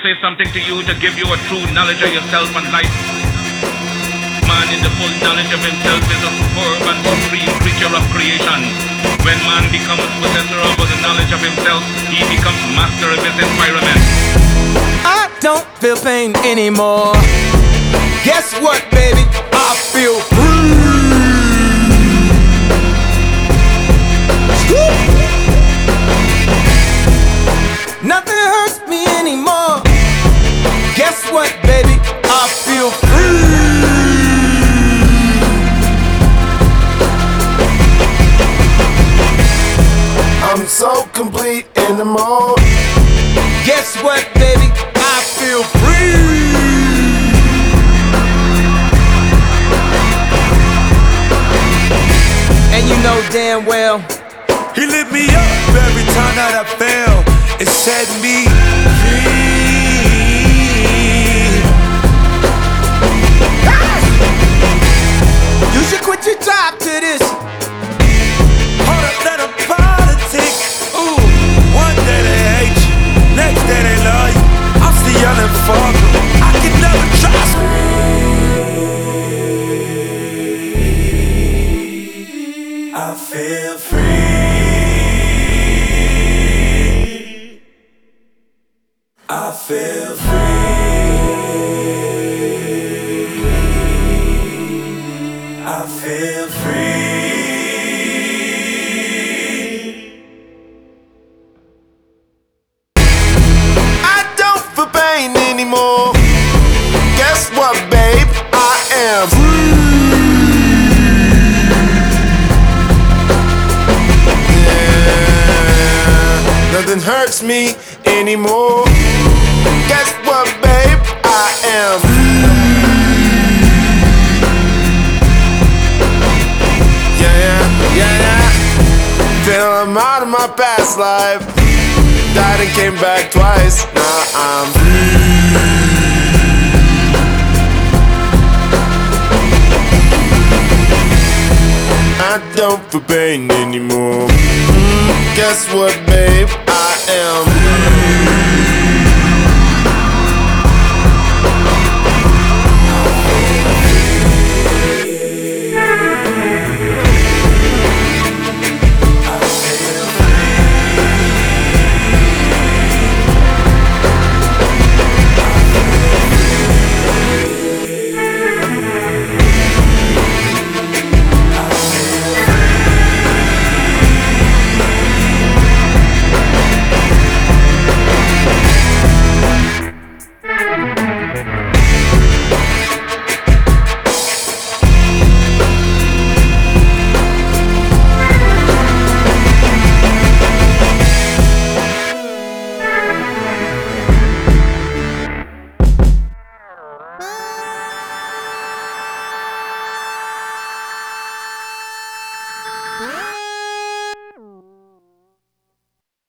say something to you to give you a true knowledge of yourself and life. Man in the full knowledge of himself is a superb and supreme creature of creation. When man becomes possessor of the knowledge of himself, he becomes master of his environment. I don't feel pain anymore. Guess what, baby? I feel free. Nothing hurts me anymore. Guess what, baby? I feel free. I'm so complete in the mode. Guess what, baby? I feel free. And you know damn well he lit me up every time that I fell. It set me free. You should quit your job to this. Hold up, let them politic. Ooh, one day they hate you, next day they love you. I'm still yelling fuck 'em. I can never trust me. I feel free. I feel free. I feel free. I don't feel pain anymore. Guess what, babe? I am free. Yeah, nothing hurts me anymore. Guess what, babe? I am free. Yeah. Feel I'm out of my past life. Died and came back twice. Now I'm free. I don't feel pain anymore. Guess what, babe? I am free.